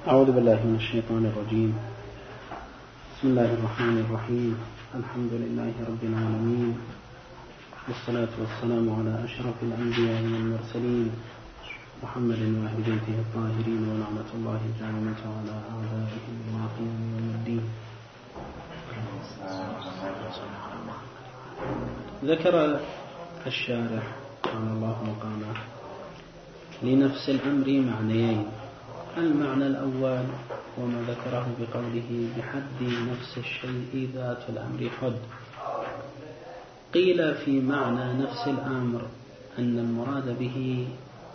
أعوذ بالله من الشيطان الرجيم. بسم الله الرحمن الرحيم. الحمد لله رب العالمين، والصلاة والسلام على أشرف الأنبياء والمرسلين، محمد وأهل بيته الطاهرين، ونعمة الله الدائمة على أعدائهم إلى قيام يوم الدين. ذكر الشارح رحمه الله مقامه لنفس الأمر معنيين. المعنى الأول وما ذكره بقوله بحد نفس الشيء ذات الأمر حد. قيل في معنى نفس الأمر أن المراد به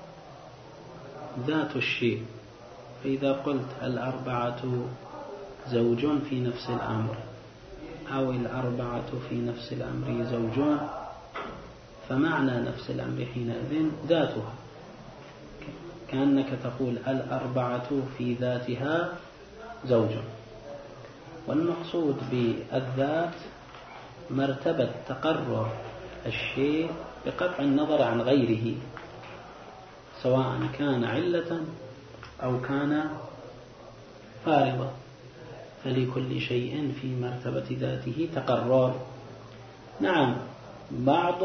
ذات الشيء، فإذا قلت الأربعة زوج في نفس الأمر أو الأربعة في نفس الأمر زوجون، فمعنى نفس الأمر حينئذ ذاتها، كأنك تقول الأربعة في ذاتها زوج. والمقصود بالذات مرتبة تقرر الشيء بقطع النظر عن غيره، سواء كان علة أو كان فارضة، فلكل شيء في مرتبة ذاته تقرر. نعم، بعض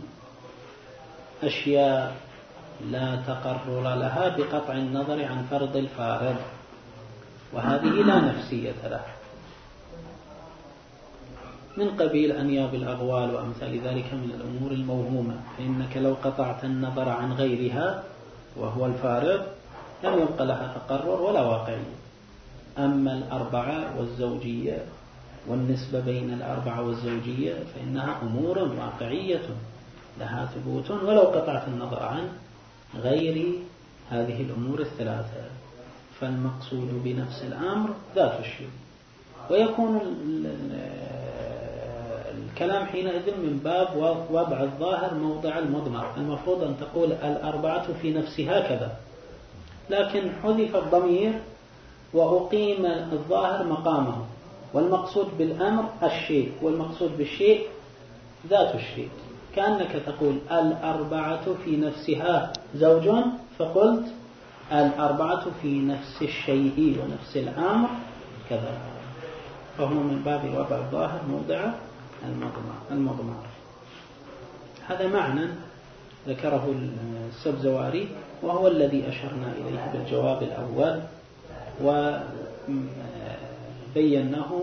الأشياء لا تقرر لها بقطع النظر عن فرض الفارض، وهذه لا نفسية لها، من قبيل أنياب الأغوال وأمثال ذلك من الأمور الموهومة، فإنك لو قطعت النظر عن غيرها وهو الفارض لم يبقى لها تقرر ولا واقعية. أما الأربعة والزوجية والنسبة بين الأربعة والزوجية فإنها أمور واقعية لها ثبوت ولو قطعت النظر عن غير هذه الأمور الثلاثة. فالمقصود بنفس الأمر ذات الشيء، ويكون الكلام حينئذ من باب وضع الظاهر موضع المضمر. المفروض أن تقول الأربعة في نفسها كذا، لكن حذف الضمير وأقيم الظاهر مقامه، والمقصود بالأمر الشيء، والمقصود بالشيء ذات الشيء. كأنك تقول الأربعة في نفسها زوج، فقلت الأربعة في نفس الشيء ونفس الأمر كذا، فهو من باب وضع الظاهر موضع المضمار. هذا معنى ذكره السبزواري، وهو الذي أشرنا إليه بالجواب الأول وبيناه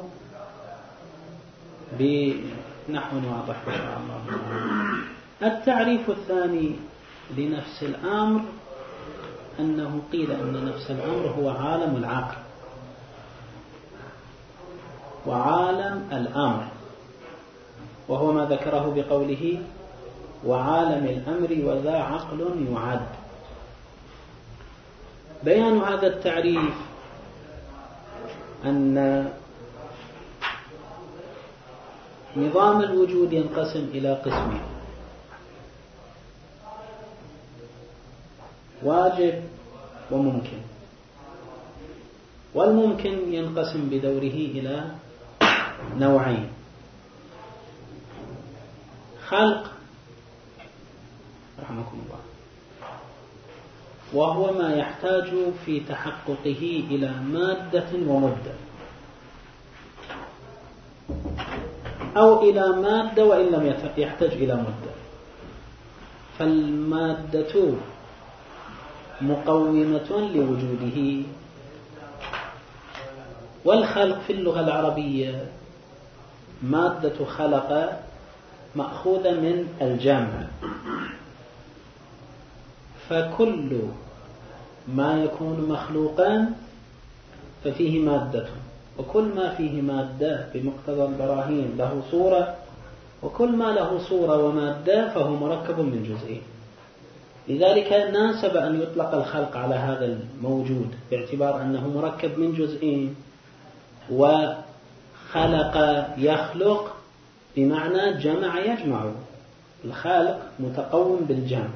بنحو واضح إن شاء الله. التعريف الثاني لنفس الأمر أنه قيل أن نفس الأمر هو عالم العقل وعالم الأمر، وهو ما ذكره بقوله وعالم الأمر وذا عقل يعد. بيان هذا التعريف أن نظام الوجود ينقسم إلى قسمين: واجب وممكن. والممكن ينقسم بدوره إلى نوعين: خلق رحمكم الله، وهو ما يحتاج في تحققه إلى مادة ومدة، أو إلى مادة وإن لم يحتاج إلى مدة. فالمادة مقومة لوجوده. والخلق في اللغة العربية مادة خلق مأخوذة من الجمع، فكل ما يكون مخلوقا ففيه مادة، وكل ما فيه مادة بمقتضى البراهين له صورة، وكل ما له صورة ومادة فهو مركب من جزئين. لذلك ناسب أن يطلق الخلق على هذا الموجود باعتبار أنه مركب من جزئين، وخلق يخلق بمعنى جمع يجمع. الخالق متقوم بالجمع،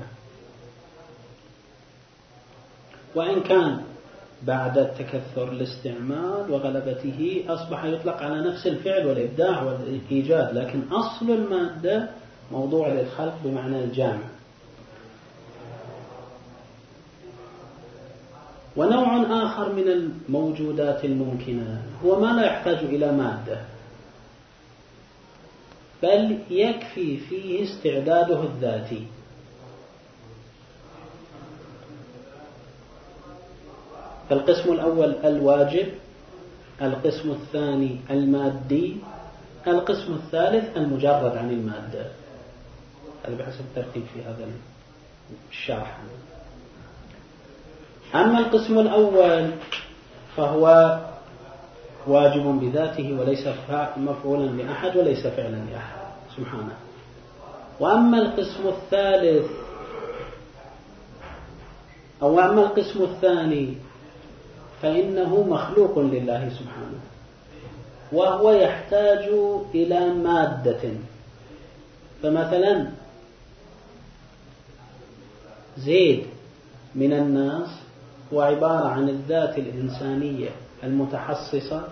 وإن كان بعد التكثر الاستعمال وغلبته أصبح يطلق على نفس الفعل والإبداع والإيجاد، لكن أصل المادة موضوع للخلق بمعنى الجامع. ونوع نوع آخر من الموجودات الممكنة هو ما لا يحتاج إلى مادة، بل يكفي فيه استعداده الذاتي. القسم الأول الواجب، القسم الثاني المادي، القسم الثالث المجرد عن المادة. هذا بحسب الترتيب في هذا الشرح. أما القسم الأول فهو واجب بذاته وليس مفعولا لأحد وليس فعلا لأحد سبحانه. وأما القسم الثالث أو أما القسم الثاني فإنه مخلوق لله سبحانه، وهو يحتاج إلى مادة. فمثلا زيد من الناس هو عبارة عن الذات الإنسانية المتحصصة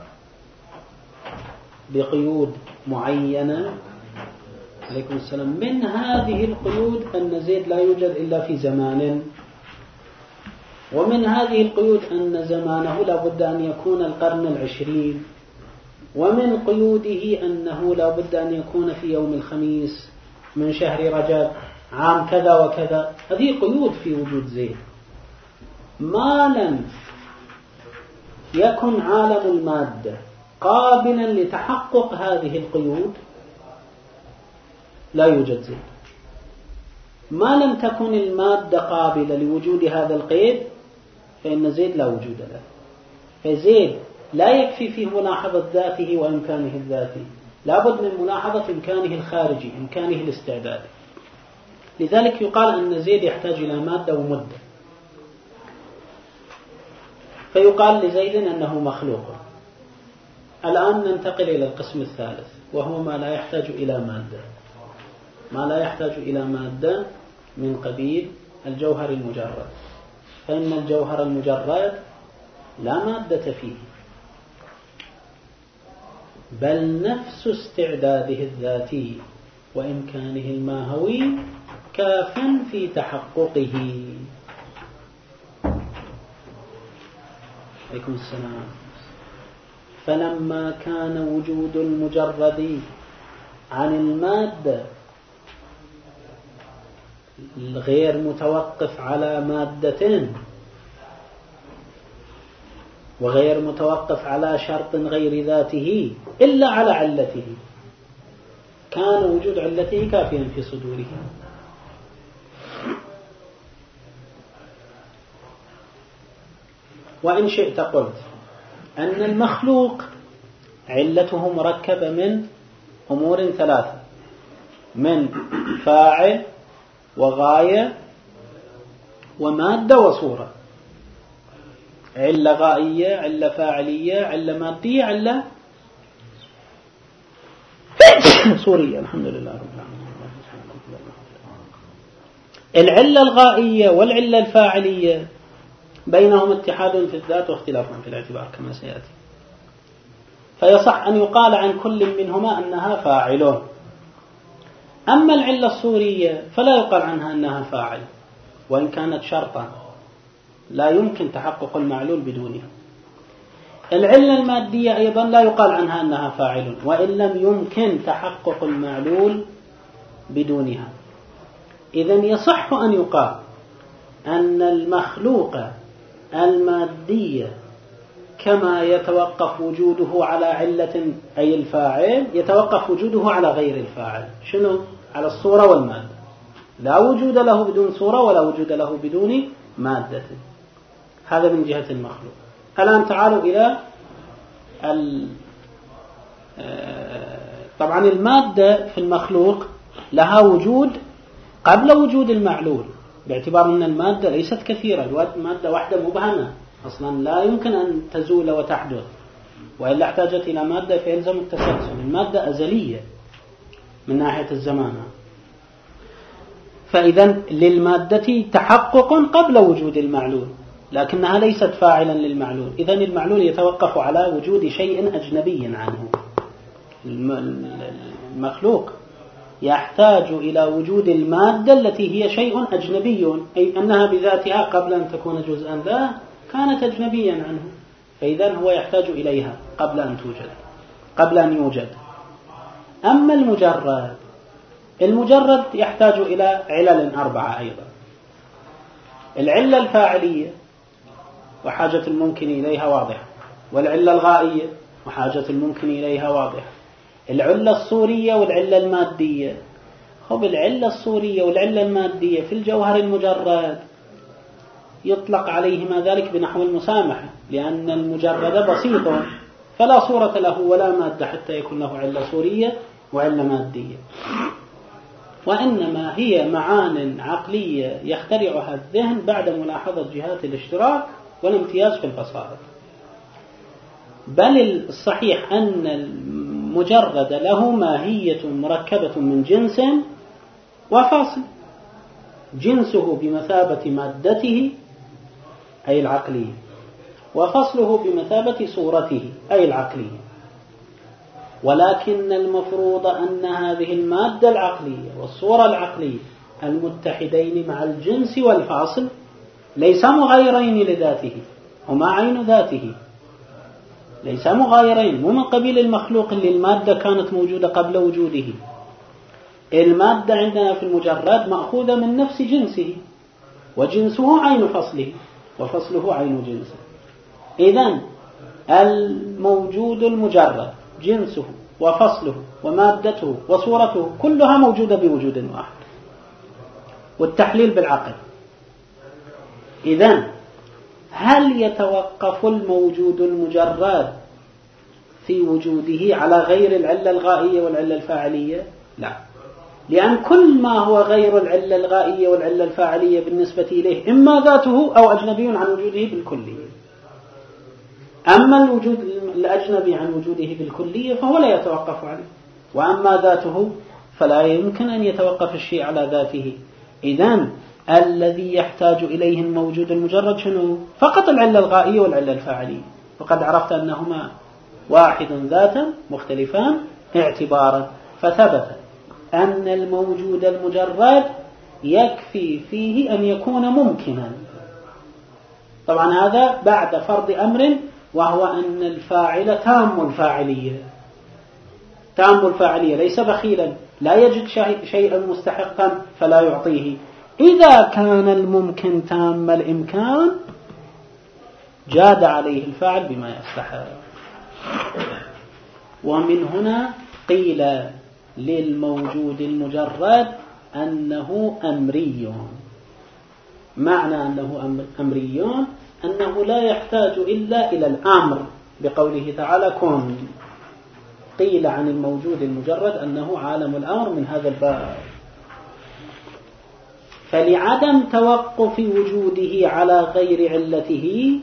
بقيود معينة. عليكم السلام. من هذه القيود أن زيد لا يوجد إلا في زمان، ومن هذه القيود أن زمانه لا بد أن يكون القرن 20، ومن قيوده أنه لا بد أن يكون في يوم الخميس من شهر رجب عام كذا وكذا. هذه قيود في وجود زيد. ما لم يكن عالم المادة قابلا لتحقق هذه القيود لا يوجد زيد. ما لم تكن المادة قابلة لوجود هذا القيد فإن زيد لا وجود له. فزيد لا يكفي فيه ملاحظة ذاته وإمكانه الذاتي، لا بد من ملاحظة إمكانه الخارجي، إمكانه الاستعداد. لذلك يقال أن زيد يحتاج إلى مادة ومدة. فيقال لزيد أنه مخلوق. الآن ننتقل إلى القسم الثالث، وهو ما لا يحتاج إلى مادة. ما لا يحتاج إلى مادة من قبيل الجوهر المجرد. فإن الجوهر المجرد لا مادة فيه، بل نفس استعداده الذاتي وإمكانه الماهوي كاف في تحققه. عليكم السلام. فلما كان وجود المجرد عن المادة غير متوقف على مادة وغير متوقف على شرط غير ذاته إلا على علته، كان وجود علته كافيا في صدوره. وإن شئت قلت أن المخلوق علته مركبة من أمور ثلاثة: من فاعل وغاية ومادة وصورة. علة غائية، علة فاعلية، علة مادية، علة صورية. الحمد لله رب العالمين. العلة الغائية والعلة الفاعلية بينهم اتحاد في الذات واختلاف في الاعتبار كما سيأتي. فيصح أن يقال عن كل منهما أنها فاعل. أما العلة الصورية فلا يقال عنها أنها فاعل، وإن كانت شرطا لا يمكن تحقق المعلول بدونها. العلة المادية أيضا لا يقال عنها أنها فاعل، وإن لم يمكن تحقق المعلول بدونها. إذن يصح أن يقال أن المخلوق المادية كما يتوقف وجوده على علة أي الفاعل، يتوقف وجوده على غير الفاعل. شنو؟ على الصورة والمادة. لا وجود له بدون صورة ولا وجود له بدون مادة. هذا من جهة المخلوق. الآن تعالوا إلى طبعا المادة في المخلوق لها وجود قبل وجود المعلول، باعتبار أن المادة ليست كثيرة. المادة واحدة مبهمة أصلا لا يمكن أن تزول وتحدث، وإلا احتاجت إلى مادة فيلزم التسلسل. المادة أزلية من ناحية الزمان. فإذا للمادة تحقق قبل وجود المعلول، لكنها ليست فاعلا للمعلول. إذا المعلول يتوقف على وجود شيء أجنبي عنه. المخلوق يحتاج إلى وجود المادة التي هي شيء أجنبي، أي أنها بذاتها قبل أن تكون جزءا له كانت أجنبيا عنه، فإذا هو يحتاج إليها قبل أن يوجد. أما المجرد يحتاج إلى علل 4 أيضا: العلة الفاعلية وحاجة الممكن إليها واضحة، والعلة الغائية وحاجة الممكن إليها واضحة، العلة الصورية والعلة المادية. العلة الصورية والعلة المادية في الجوهر المجرد يطلق عليهما ذلك بنحو المسامحة، لأن المجرد بسيط فلا صورة له ولا مادة حتى يكون له علة صورية وعلة مادية، وإنما هي معان عقلية يخترعها الذهن بعد ملاحظة جهات الاشتراك والامتياز في البصائر. بل الصحيح أن المجرد له ماهية مركبة من جنس وفصل، جنسه بمثابة مادته أي العقلية، وفصله بمثابة صورته أي العقلية. ولكن المفروض أن هذه المادة العقلية والصورة العقلية المتحدين مع الجنس والفاصل ليس مغايرين لذاته، هما عين ذاته، ليس مغايرين، مو من قبيل المخلوق اللي المادة كانت موجودة قبل وجوده. المادة عندنا في المجرد مأخوذة من نفس جنسه، وجنسه عين فصله وفصله عين جنسه. إذن الموجود المجرد جنسه وفصله ومادته وصورته كلها موجودة بوجود واحد، والتحليل بالعقل. إذن هل يتوقف الموجود المجرد في وجوده على غير العلة الغائية والعلة الفاعلية؟ لا، لأن كل ما هو غير العلة الغائية والعلة الفاعلية بالنسبة إليه إما ذاته أو أجنبي عن وجوده بالكلية. أما الوجود الأجنبي عن وجوده بالكلية فهو لا يتوقف عليه، وأما ذاته فلا يمكن أن يتوقف الشيء على ذاته. إذن الذي يحتاج إليه الموجود المجرد شنو؟ فقط العلة الغائية والعلة الفاعلية، وقد عرفت أنهما واحد ذاتا مختلفان اعتبارا، فثبت أن الموجود المجرد يكفي فيه أن يكون ممكنا. طبعا هذا بعد فرض أمر، وهو أن الفاعل تام الفاعلية، تام الفاعلية ليس بخيلا، لا يجد شيئا مستحقا فلا يعطيه. إذا كان الممكن تام الإمكان جاد عليه الفاعل بما يستحق. ومن هنا قيل للموجود المجرد أنه أمري. معنى أنه أمري أنه لا يحتاج إلا إلى الأمر، بقوله تعالى كن. قيل عن الموجود المجرد أنه عالم الأمر من هذا الباب. فلعدم توقف وجوده على غير علته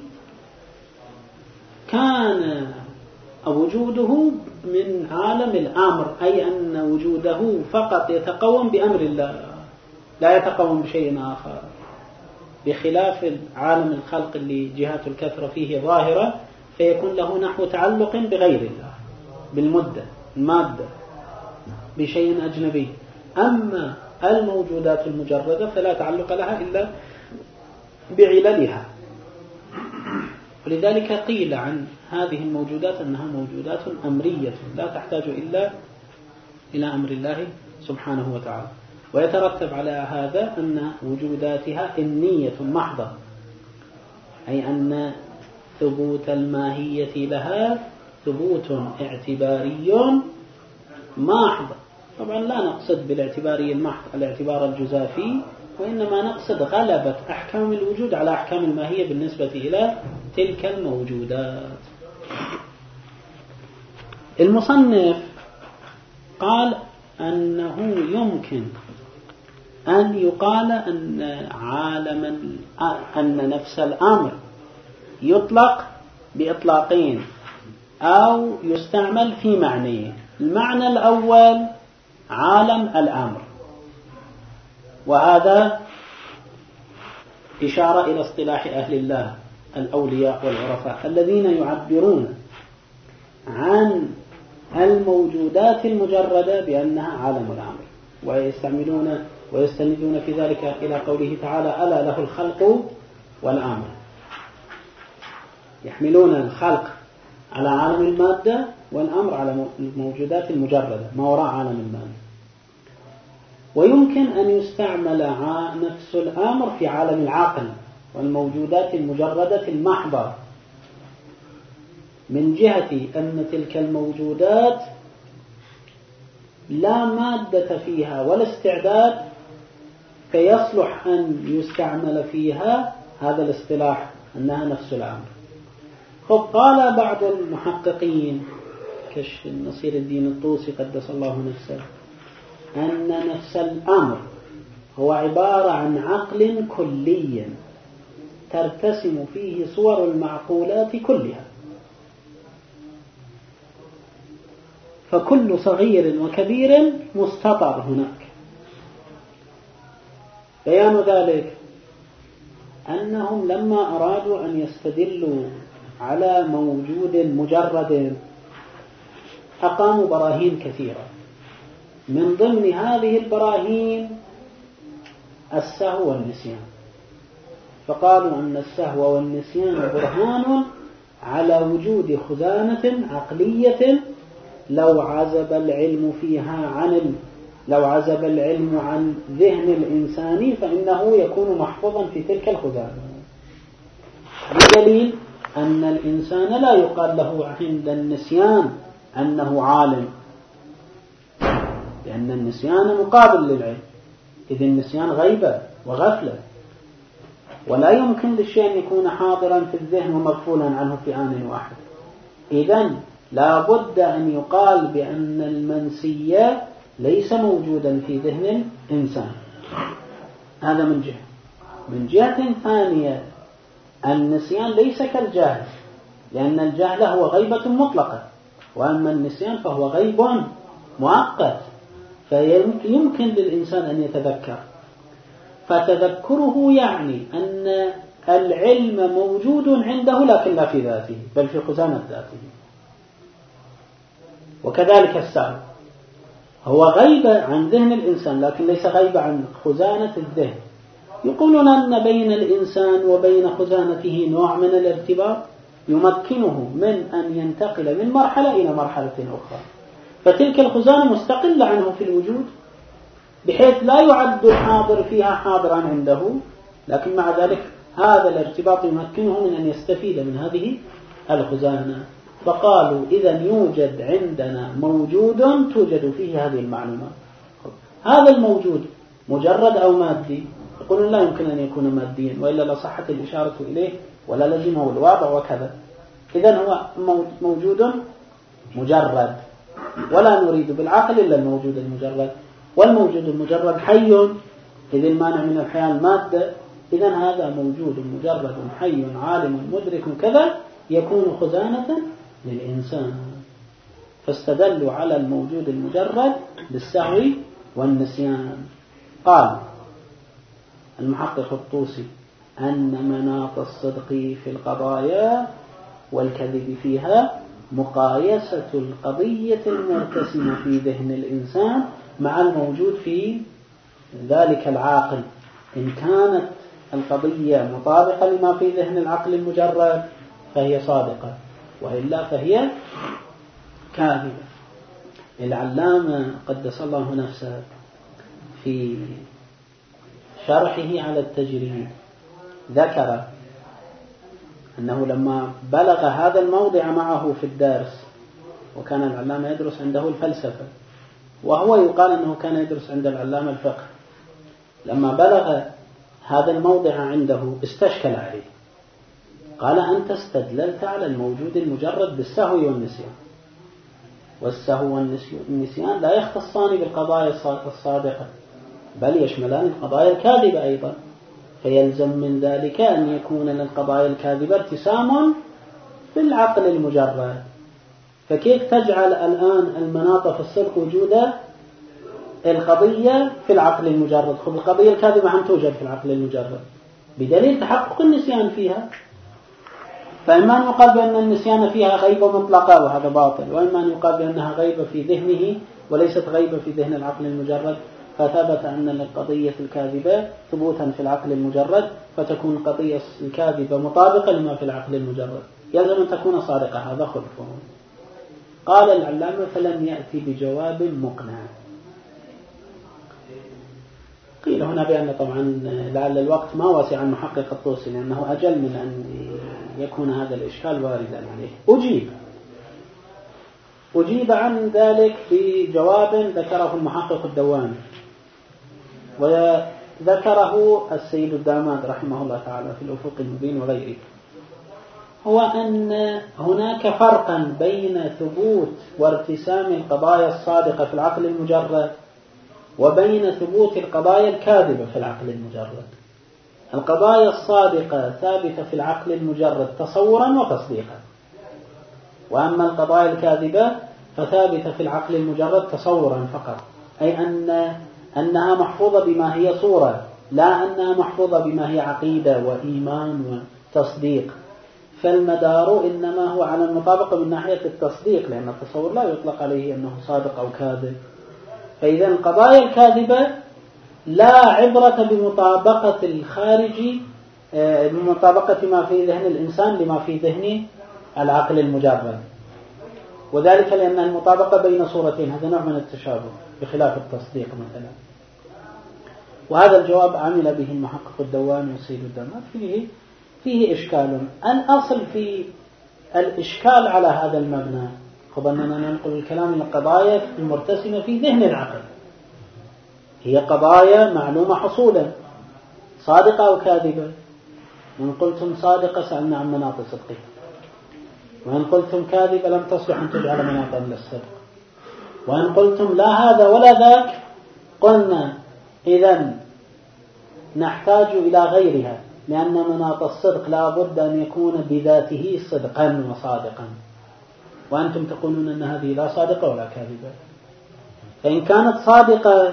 كان وجوده من عالم الأمر، أي أن وجوده فقط يتقوم بأمر الله لا يتقوم بشيء آخر، بخلاف عالم الخلق اللي جهات الكثرة فيه ظاهرة، فيكون له نحو تعلق بغير الله، المادة بشيء أجنبي. أما الموجودات المجردة فلا تعلق لها إلا بعللها. ولذلك قيل عن هذه الموجودات أنها موجودات أمرية لا تحتاج إلا إلى أمر الله سبحانه وتعالى. ويترتب على هذا أن وجوداتها إنية محضة، أي أن ثبوت الماهية لها ثبوت اعتباري محض. طبعا لا نقصد بالاعتباري المحض الاعتبار الجزافي، وإنما نقصد غلبة أحكام الوجود على أحكام الماهية بالنسبة إلى تلك الموجودات. المصنف قال أنه يمكن أن يقال أن نفس الأمر يطلق بإطلاقين أو يستعمل في معنيين. المعنى الأول عالم الأمر، وهذا إشارة إلى اصطلاح أهل الله الأولياء والعرفاء الذين يعبرون عن الموجودات المجردة بأنها عالم الأمر، ويستندون في ذلك إلى قوله تعالى ألا له الخلق والأمر. يحملون الخلق على عالم المادة والأمر على الموجودات المجردة ما وراء عالم المادة. ويمكن أن يستعمل نفس الأمر في عالم العقل والموجودات المجردة المحضة، من جهة أن تلك الموجودات لا مادة فيها ولا استعداد فيصلح أن يستعمل فيها هذا الاصطلاح أنها نفس الأمر. قال بعض المحققين كالنصير الدين الطوسي قدس الله نفسه أن نفس الأمر هو عبارة عن عقل كلي ترتسم فيه صور المعقولات كلها، فكل صغير وكبير مستطر هناك. بيان ذلك أنهم لما أرادوا أن يستدلوا على موجود مجرد أقاموا براهين كثيرة، من ضمن هذه البراهين السهو والنسيان، فقالوا أن السهو والنسيان برهان على وجود خزانة عقلية لو عزب العلم عن ذهن الإنسان فإنه يكون محفوظا في تلك الخزانة، بدليل أن الإنسان لا يقال له عند النسيان أنه عالم، لأن النسيان مقابل للعلم، إذ النسيان غيبة وغفلة، ولا يمكن للشيء أن يكون حاضرا في الذهن ومغفولا عنه في آن واحد. إذن لا بد أن يقال بأن المنسي ليس موجودا في ذهن الإنسان. هذا من جهة. من جهة ثانية النسيان ليس كالجهل، لأن الجهل هو غيبة مطلقة، وأما النسيان فهو غيب مؤقت، فيمكن للإنسان أن يتذكر، فتذكره يعني أن العلم موجود عنده لكن لا في ذاته بل في خزانة ذاته. وكذلك السهو هو غيبة عن ذهن الإنسان لكن ليس غيبة عن خزانة الذهن. يقولون أن بين الإنسان وبين خزانته نوع من الارتباط يمكنه من أن ينتقل من مرحلة إلى مرحلة أخرى، فتلك الخزانة مستقلة عنه في الوجود بحيث لا يعد الحاضر فيها حاضرا عنده، لكن مع ذلك هذا الارتباط يمكنه من أن يستفيد من هذه الخزانة. فقالوا إذن يوجد عندنا موجود توجد فيه هذه المعلومات. هذا الموجود مجرد أو مادي؟ يقولون لا يمكن أن يكون ماديا وإلا لصحت الإشارة إليه ولا لزمه الواقع وكذا. إذن هو موجود مجرد، ولا نريد بالعقل إلا الموجود المجرد، والموجود المجرد حي، إذ المانع من الحياة المادة، إذن هذا موجود مجرد حي عالم مدرك كذا يكون خزانة للإنسان. فاستدلوا على الموجود المجرد بالسهو والنسيان. قال المحقق الطوسي أن مناط الصدق في القضايا والكذب فيها مقايسة القضية المرتسمة في ذهن الإنسان مع الموجود في ذلك العاقل. إن كانت القضية مطابقة لما في ذهن العقل المجرد فهي صادقة، وإلا فهي كاذبة. العلامة قدس الله نفسه في شرحه على التجريد ذكر أنه لما بلغ هذا الموضع معه في الدرس، وكان العلامة يدرس عنده الفلسفة، وهو يقال أنه كان يدرس عند العلامة الفقه، لما بلغ هذا الموضع عنده استشكل عليه، قال أنت استدللت على الموجود المجرد بالسهو والنسيان، والسهو والنسيان لا يختصان بالقضايا الصادقة بل يشملان القضايا الكاذبة أيضا، فيلزم من ذلك أن يكون للقضايا الكاذبة ارتسام في العقل المجرد. فكيف تجعل الآن المناط في الصدق وجود القضية في العقل المجرد؟ خذ القضية الكاذبة هم توجد في العقل المجرد بدليل تحقق النسيان فيها. فإما أن يقال بأن النسيان فيها غيبة مطلقة وهذا باطل، وإما أن يقال بأنها غيبة في ذهنه وليست غيبة في ذهن العقل المجرد، فثبت أن القضية الكاذبة ثبوتا في العقل المجرد، فتكون القضية الكاذبة مطابقة لما في العقل المجرد. يلزم أن تكون صادقة، هذا خلفه. قال العلامة فلم يأتي بجواب مقنع. قيل هنا بأن طبعا لعل الوقت ما وسع المحقق الطوسي لأنه أجل من أن يكون هذا الإشكال واردا عليه. أجيب عن ذلك بجواب ذكره المحقق الدواني وذكره السيد الداماد رحمه الله تعالى في الأفق المبين وغيره، هو أن هناك فرقا بين ثبوت وارتسام القضايا الصادقة في العقل المجرد وبين ثبوت القضايا الكاذبة في العقل المجرد. القضايا الصادقة ثابتة في العقل المجرد تصورا وتصديقا، وأما القضايا الكاذبة فثابتة في العقل المجرد تصورا فقط، أي أنها محفوظة بما هي صورة، لا أنها محفوظة بما هي عقيدة وإيمان وتصديق. فالمدار إنما هو على المطابقة من ناحية التصديق، لأن التصور لا يطلق عليه أنه صادق أو كاذب. فإذا القضايا الكاذبة لا عبرة بمطابقة الخارج، بمطابقة ما في ذهن الإنسان لما في ذهن العقل المجرد، وذلك لأن المطابقة بين صورتين هذا نوع من التشابه بخلاف التصديق مثلا. وهذا الجواب عمل به المحقق الدواني والسيد الداماد فيه إشكال. الأصل في الإشكال على هذا المبنى خب أننا ننقل الكلام إلى القضايا المرتسمة في ذهن العقل، هي قضايا معلومة حصولا صادقة أو كاذبة. إن قلتم صادقة سألنا عن مناط صدقها، وإن قلتم كاذبة لم تصلح أن تجعل مناطا للصدق، وإن قلتم لا هذا ولا ذاك قلنا إذن نحتاج إلى غيرها، لأن مناط الصدق لا بد أن يكون بذاته صدقا وصادقا، وأنتم تقولون أن هذه لا صادقة ولا كاذبة. فإن كانت صادقة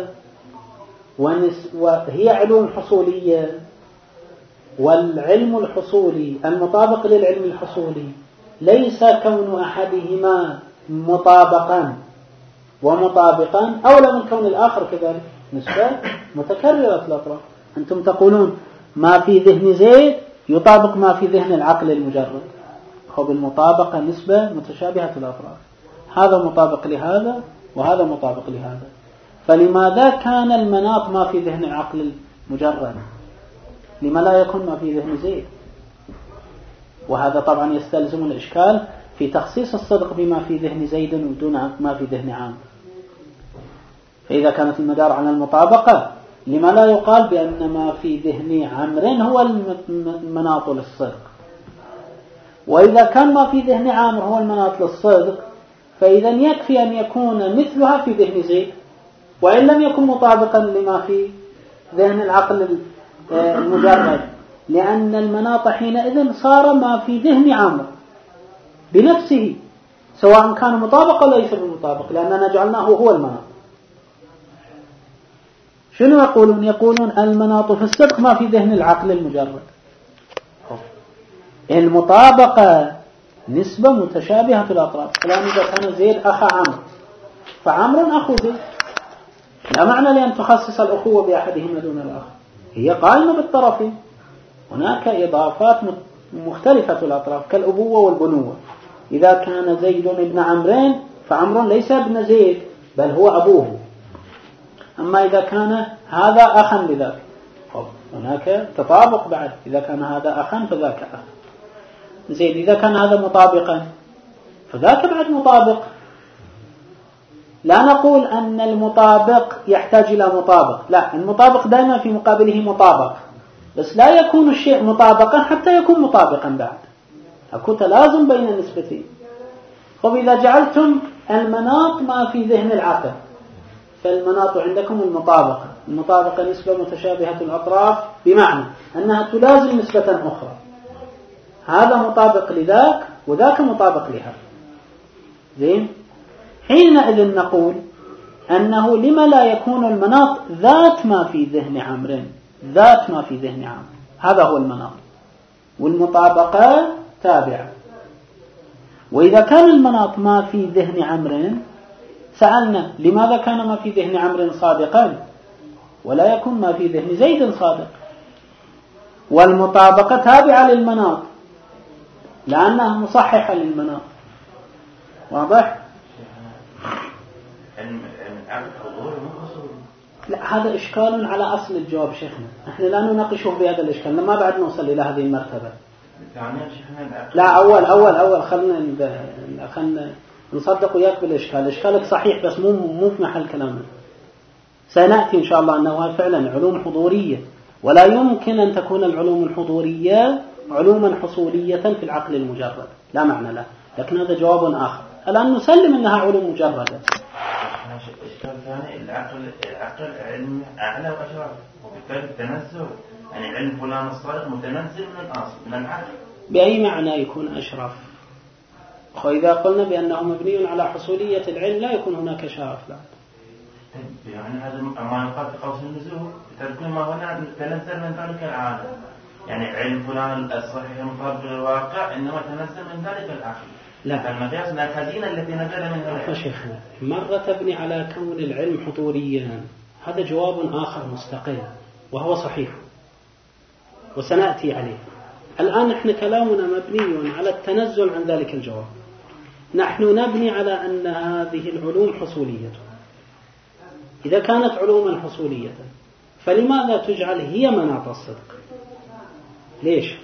وهي علوم حصولية، والعلم الحصولي المطابق للعلم الحصولي ليس كون أحدهما مطابقا ومطابقا أولى من كون الآخر كذلك، نسبة متكررة الأطراف. أنتم تقولون ما في ذهن زيد يطابق ما في ذهن العقل المجرد، خب المطابقة نسبة متشابهة الأطراف، هذا مطابق لهذا وهذا مطابق لهذا. فلماذا كان المناط ما في ذهن العقل المجرد؟ لما لا يكون ما في ذهن زيد؟ وهذا طبعا يستلزم الإشكال في تخصيص الصدق بما في ذهن زيد ودون ما في ذهن عام. فإذا كانت المدار على المطابقة لما لا يقال بأن ما في ذهن عمرو هو المناط للصدق؟ وإذا كان ما في ذهن عامر هو المناط للصدق فإذا يكفي أن يكون مثلها في ذهن زيد، وإن لم يكن مطابقا لما في ذهن العقل المجرد، لأن المناط حينئذ صار ما في ذهن عامر بنفسه، سواء كان مطابق أو ليس بمطابق، لأننا جعلناه هو المناط. شنو يقولون؟ يقولون المناط في الصدق ما في ذهن العقل المجرد. المطابقة نسبة متشابهة في الأطراف. الآن إذا كان زيد أخ عمرو فعمرو أخو زيد، لا معنى لأن تخصص الأخوة بأحدهما دون الآخر، هي قائمة بالطرفين. هناك إضافات مختلفة في الأطراف كالأبوة والبنوة. إذا كان زيد ابن عمرين فعمرو ليس ابن زيد بل هو أبوه. أما إذا كان هذا أخا لذاك هناك تطابق بعد، إذا كان هذا أخا فذاك أخ زيد. إذا كان هذا مطابقا فذاك بعد مطابق. لا نقول أن المطابق يحتاج إلى مطابق، لا، المطابق دائما في مقابله مطابق، بس لا يكون الشيء مطابقا حتى يكون مطابقا بعد، أكون تلازم بين النسبتين. طب إذا جعلتم المناط ما في ذهن العقل فالمناط عندكم المطابقة. المطابقة نسبة متشابهة الأطراف بمعنى أنها تلازم نسبة أخرى، هذا مطابق لذاك وذاك مطابق لها. زين، حينئذ نقول أنه لما لا يكون المناط ذات ما في ذهن عمرو، ذات ما في ذهن عمرو، هذا هو المناط، والمطابقة تابعة. وإذا كان المناط ما في ذهن عمرو سألنا لماذا كان ما في ذهن عمرو صادقا ولا يكون ما في ذهن زيد صادق؟ والمطابقة تابعة للمناط، لأنها مصححة للمناط. واضح؟ لا، هذا إشكال على أصل الجواب شيخنا، احنا لا نناقشه بهذا الإشكال لما بعد نوصل إلى هذه المرتبة. لا، أول خلنا نصدق وياك بالإشكال. إشكالك صحيح بس مو في محل كلامنا. سنأتي إن شاء الله أنه فعلا علوم حضورية، ولا يمكن أن تكون العلوم الحضورية علوما حصولية في العقل المجرد، لا معنى له، لكن هذا جواب آخر. الآن نسلم أنها علوم مجردة. إشكال ثاني، العقل علم أعلى وأشرف، وبالتالي التنزل يعني علم فلان الصادق متنزل من الأصل من العقل. بأي معنى يكون أشرف؟ وإذا قلنا بأنه مبني على حصولية العلم لا يكون هناك شرف. لا، يعني هذا ما يقال في قوس النزول، تركون ما هنا تنزل من ذلك العالم، يعني علم فلان الصحيح المطابق للواقع إنما تنزل من ذلك العقل. لا، المقياس من الخزينة التي نزل منها العلم. شيخنا، مرة تبني على كون العلم حضوريا، هذا جواب آخر مستقل وهو صحيح وسنأتي عليه. الآن احنا كلامنا مبني على التنزل عن ذلك الجواب. نحن نبني على أن هذه العلوم حصولية. إذا كانت علوما حصولية فلماذا تجعل هي مناط الصدق؟ ليش؟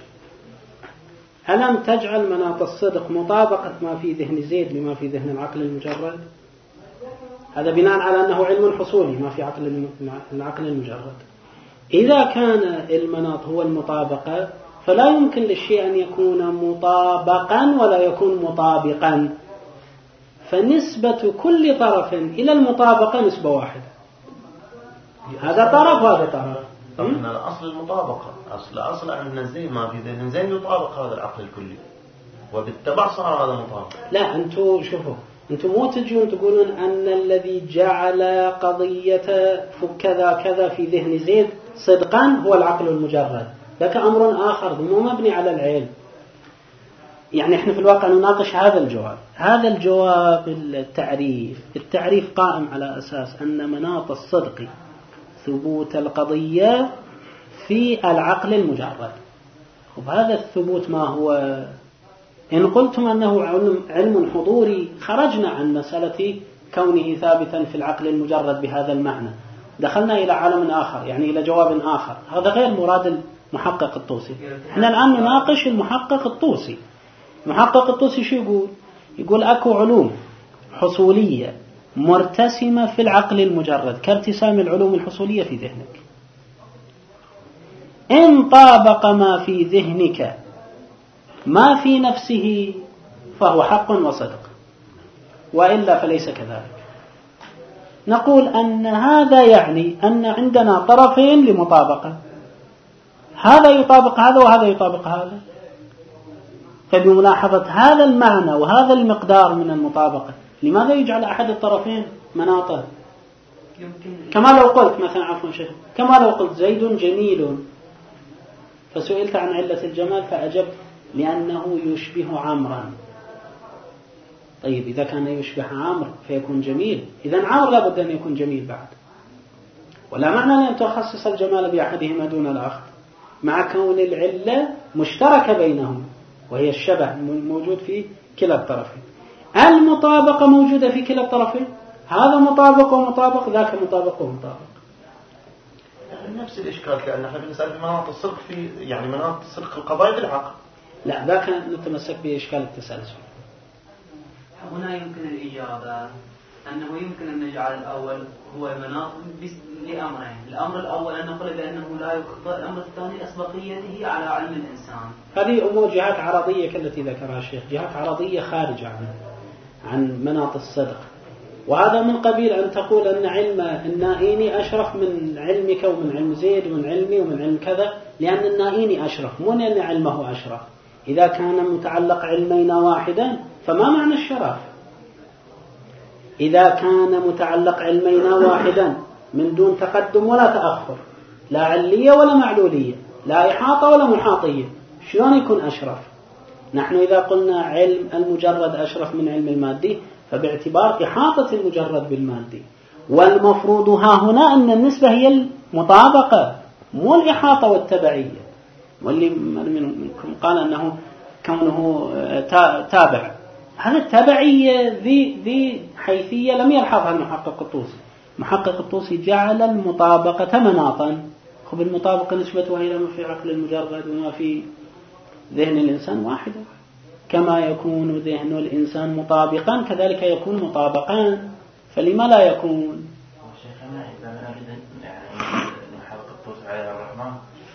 ألم تجعل مناط الصدق مطابقة ما في ذهن زيد لما في ذهن العقل المجرد؟ هذا بناء على أنه علم حصولي ما في العقل المجرد. إذا كان المناط هو المطابقة فلا يمكن للشيء أن يكون مطابقا ولا يكون مطابقا، فنسبة كل طرف إلى المطابقة نسبة واحدة. هذا طرف وهذا طرف. طبعا أصل المطابقة أصل أن الزين ما في ذهن زين يطابق هذا العقل الكلي، وبالتبع صار هذا مطابق. لا، أنتم شوفوا، أنتم مو تجون تقولون أن الذي جعل قضية كذا كذا في ذهن زيد صدقا هو العقل المجرد، لك أمر آخر مو مبني على العلم. يعني احنا في الواقع نناقش هذا الجواب. هذا الجواب التعريف قائم على أساس أن مناط الصدق ثبوت القضية في العقل المجرد. وهذا الثبوت ما هو؟ إن قلتم أنه علم حضوري خرجنا عن مسألة كونه ثابتا في العقل المجرد بهذا المعنى، دخلنا إلى عالم آخر، يعني إلى جواب آخر. هذا غير مراد المحقق الطوسي. احنا الآن نناقش المحقق الطوسي. المحقق الطوسي شو يقول؟ يقول أكو علوم حصولية مرتسمة في العقل المجرد كارتسام العلوم الحصولية في ذهنك. إن طابق ما في ذهنك ما في نفسه فهو حق وصدق، وإلا فليس كذلك. نقول أن هذا يعني أن عندنا طرفين لمطابقة، هذا يطابق هذا وهذا يطابق هذا. فبملاحظة هذا المعنى وهذا المقدار من المطابقة، لماذا يجعل أحد الطرفين مناطا؟ كما لو قلت مثلا، عفوا شيخ، كما لو قلت زيد جميل، فسئلت عن علة الجمال فأجبت لأنه يشبه عمرا. طيب إذا كان يشبه عمرو فيكون جميل، إذن عمرو لابد أن يكون جميل بعد، ولا معنى أن تخصص الجمال بأحدهما دون الآخر، مع كون العلة مشتركة بينهم وهي الشبه موجود في كلا الطرفين. المطابقة موجودة في كلا الطرفين، هذا مطابق ومطابق، ذاك مطابق ومطابق. نفس الإشكال كأن نحن بنسأل بمناط الصدق في يعني مناط الصدق القضايا بالعقل. لا، ذاك نتمسك بإشكال التسلسل. هنا يمكن الإجابة أنه يمكن أن نجعل الأول هو مناط لأمرين. الأمر الأول أن نقول بأنه لا يخطئ، الأمر الثاني أسبقيته على علم الإنسان. هذه أمور جهات عرضية كالتي ذكرها الشيخ، جهات عرضية خارجة عن مناط الصدق. وهذا من قبيل أن تقول أن علم النائيني أشرف من علمك ومن علم زيد ومن علمي ومن علم كذا، لأن النائيني أشرف، مو لأن علمه أشرف. إذا كان متعلق علمين واحدا فما معنى الشرف؟ إذا كان متعلق علمين واحدا من دون تقدم ولا تأخر، لا علية ولا معلولية، لا إحاطة ولا محاطية، شلون يكون أشرف؟ نحن إذا قلنا علم المجرد أشرف من علم المادي فباعتبار إحاطة المجرد بالمادي، والمفروض ها هنا أن النسبة هي المطابقة مو الإحاطة والتبعية. واللي منكم قال أنه كونه تابع. هذا التبعية ذي حيثية لم يلحظها المحقق الطوسي. المحقق الطوسي جعل المطابقة مناطا. خب المطابقة نسبتها إلى ما في عقل المجرد وما في ذهن الإنسان واحدة. كما يكون ذهن الإنسان مطابقا كذلك يكون مطابقان، فلما لا يكون؟ شيخنا إذا نريد المحقق الطوسي عليه الرحمن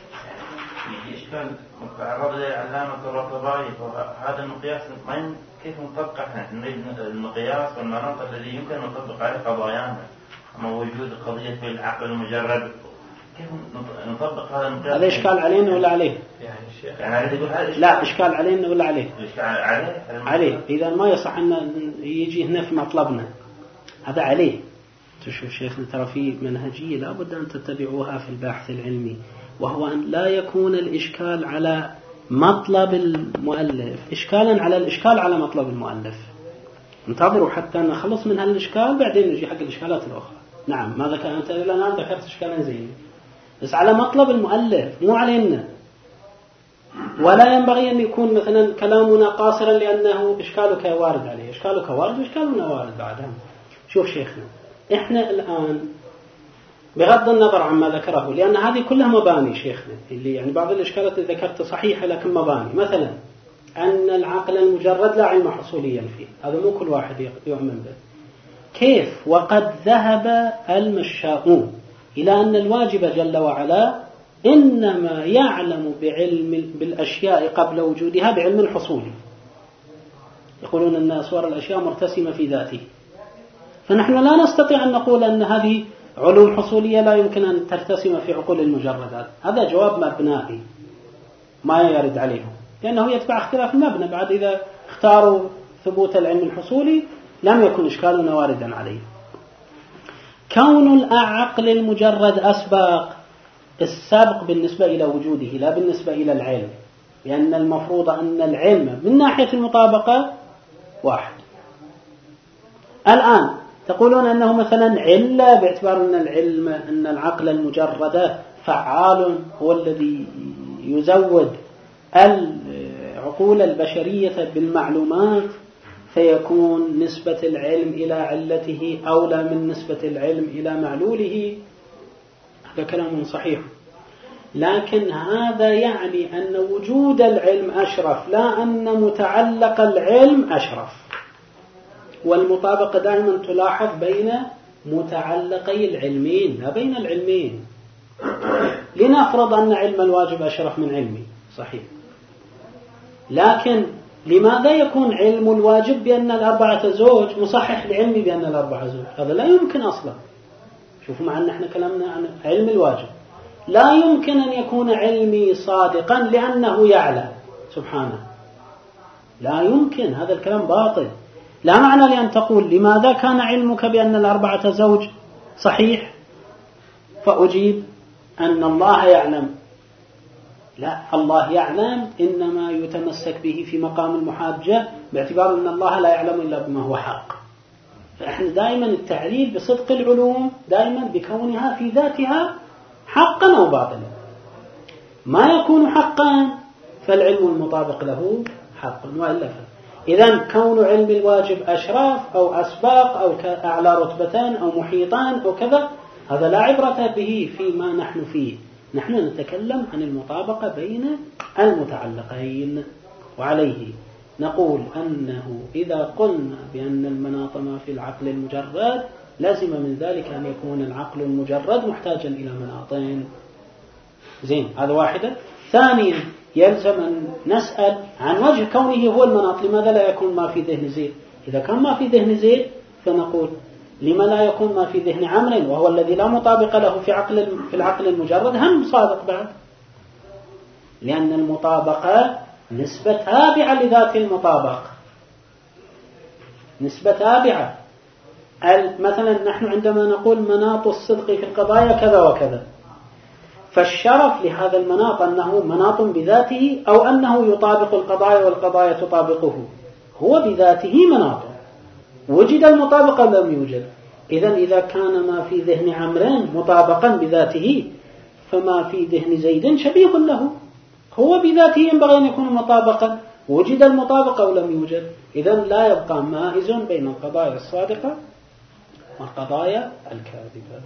يجي إشكال تعرض إليه علامة الرطبائي، وهذا المقياس كيف نطبق احنا نريد المقياس والمناط الذي يمكن أن نطبق عليه قضايانا، أما وجود قضية في العقل المجرد كيف نطبق هذا المقياس؟ هذا إشكال علينا ولا عليه؟ يعني يقول هذا لا إشكال علينا ولا عليه؟ الإشكال عليه. عليه. إذا ما يصح أن يجي هنا في مطلبنا، هذا عليه. تشوف شيخنا ترى في منهجية لابد أن تتبعوها في البحث العلمي، وهو أن لا يكون الإشكال على مطلب المؤلف إشكالا على الإشكال على مطلب المؤلف. انتظروا حتى نخلص من هالإشكال بعدين نجي حق الإشكالات الأخرى. نعم ما ذكر أنت إلا الآن ذكرت إشكالا زين، بس على مطلب المؤلف مو علينا. ولا ينبغي أن يكون مثلا كلامنا قاصرا لأنه إشكالك وارد عليه، إشكالك وارد وإشكالنا وارد بعدها. شوف شيخنا إحنا الآن بغض النظر عما ذكره، لأن هذه كلها مباني شيخنا، اللي يعني بعض الإشكالات اللي ذكرت صحيحة لكن مباني. مثلا أن العقل المجرد لا علم حصوليا فيه، هذا مو كل واحد يؤمن به. كيف وقد ذهب المشاؤون إلى أن الواجب جل وعلا إنما يعلم بالأشياء قبل وجودها بعلم حصولي. يقولون أن أسوار الأشياء مرتسمة في ذاته، فنحن لا نستطيع أن نقول أن هذه علوم حصولية لا يمكن أن ترتسم في عقول المجردات. هذا جواب مبنائي ما يرد عليهم، لأنه يتبع اختلاف المبنى. بعد إذا اختاروا ثبوت العلم الحصولي لم يكن إشكالنا واردا عليه. كون العقل المجرد أسبق، السابق بالنسبة إلى وجوده لا بالنسبة إلى العلم، لأن المفروض أن العلم من ناحية المطابقة واحد. الآن تقولون أنه مثلا علة باعتبار أن العلم أن العقل المجرد فعال هو الذي يزود العقول البشرية بالمعلومات، فيكون نسبة العلم إلى علته أولى من نسبة العلم إلى معلوله. هذا كلام صحيح، لكن هذا يعني أن وجود العلم أشرف لا أن متعلق العلم أشرف. والمطابقة دائما تلاحظ بين متعلقي العلمين لا بين العلمين. لنفرض أن علم الواجب أشرف من علمي، صحيح، لكن لماذا يكون علم الواجب بأن الأربعة زوج مصحح لعلمي بأن الأربعة زوج؟ هذا لا يمكن أصلا. شوفوا معنا احنا كلامنا عن علم الواجب، لا يمكن أن يكون علمي صادقا لأنه يعلم سبحانه، لا يمكن، هذا الكلام باطل. لا معنى لأن تقول لماذا كان علمك بأن الأربعة زوج صحيح فأجيب أن الله يعلم. لا، الله يعلم إنما يتمسك به في مقام المحاجة باعتبار أن الله لا يعلم إلا بما هو حق. فإحنا دائما التعليل بصدق العلوم دائما بكونها في ذاتها حقا أو باطلا. ما يكون حقا فالعلم المطابق له حق وإلا إذن كون علم الواجب أشراف أو أسباق أو أعلى رتبتان أو محيطان أو كذا، هذا لا عبرة به فيما نحن فيه. نحن نتكلم عن المطابقة بين المتعلقين، وعليه نقول أنه إذا قلنا بأن المناط ما في العقل المجرد لازم من ذلك أن يكون العقل المجرد محتاجا إلى مناطين. زين، هذا واحدة. ثانيا يلزم أن نسأل عن وجه كونه هو المناط، لماذا لا يكون ما في ذهن زيد؟ إذا كان ما في ذهن زيد فنقول لما لا يكون ما في ذهن عمرو وهو الذي لا مطابق له في العقل المجرد هم صادق بعد، لأن المطابقة نسبة تابعة لذات المطابق، نسبة تابعة. مثلا نحن عندما نقول مناط الصدق في القضايا كذا وكذا، فالشرف لهذا المناط أنه مناط بذاته أو أنه يطابق القضايا والقضايا تطابقه، هو بذاته مناط، وجد المطابقة لم يوجد. إذا كان ما في ذهن عمران مطابقا بذاته فما في ذهن زيد شبيه له، هو بذاته ينبغي أن يكون مطابقا، وجد المطابقة أو لم يوجد. إذن لا يبقى مائز بين القضايا الصادقة والقضايا الكاذبة.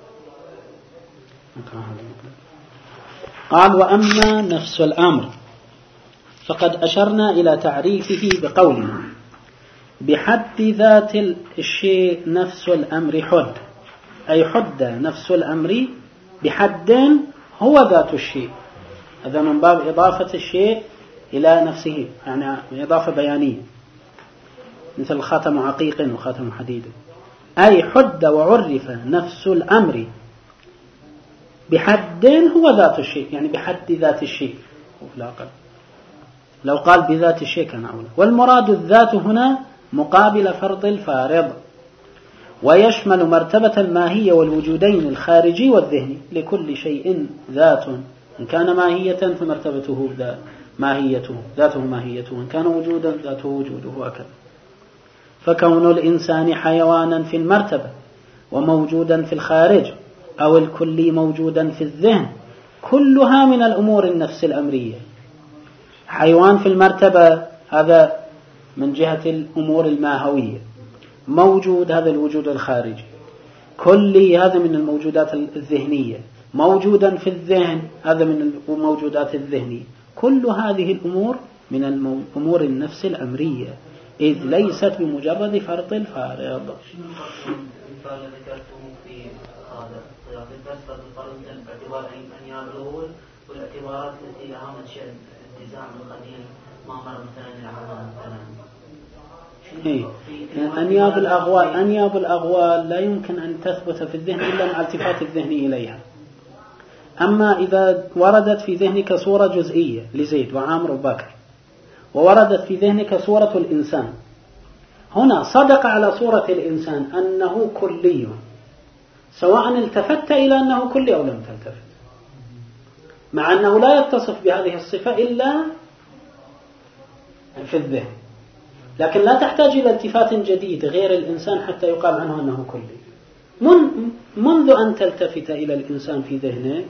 قال وأما نفس الأمر فقد أشرنا إلى تعريفه بقولنا بحد ذات الشيء نفس الأمر حد، أي حد نفس الأمر بحد هو ذات الشيء. هذا من باب إضافة الشيء إلى نفسه، يعني إضافة بيانية مثل خاتم عقيق وخاتم حديد. أي حد وعرف نفس الأمر بحد هو ذات الشيء، يعني بحد ذات الشيء لا أقل. لو قال بذات الشيء كان أولى. والمراد الذات هنا مقابل فرض الفارض، ويشمل مرتبة الماهية والوجودين الخارجي والذهني. لكل شيء ذات، إن كان ماهية فمرتبته ماهيته ذاته ماهيته، إن كان وجودا ذاته وجوده أكد. فكون الإنسان حيوانا في المرتبة وموجودا في الخارج أو الكلي موجودا في الذهن كلها من الأمور النفس الأمرية. حيوان في المرتبة هذا من جهة الأمور الماهوية، موجود هذا الوجود الخارجي، كلي هذا من الموجودات الذهنية، موجودا في الذهن هذا من الموجودات الذهنية. كل هذه الأمور من الأمور النفس الأمرية، إذ ليست بمجرد فرض الفارض. المثال الذي ذكرته في هذا فرض الفارض باعتبار أنياب الأول والاعتبارات التي لها منشأ الانتزاع من قديم ما مر مثلا العظام مثلا. أنياب الأغوال لا يمكن أن تثبت في الذهن إلا مع التفات الذهن إليها. أما إذا وردت في ذهنك صورة جزئية لزيد وعامر وبكر، ووردت في ذهنك صورة الإنسان، هنا صدق على صورة الإنسان أنه كلي، سواء التفت إلى أنه كلي أو لم تلتفت، مع أنه لا يتصف بهذه الصفة إلا في الذهن. لكن لا تحتاج إلى التفات جديد غير الإنسان حتى يقال عنه أنه كلي. منذ أن تلتفت إلى الإنسان في ذهنك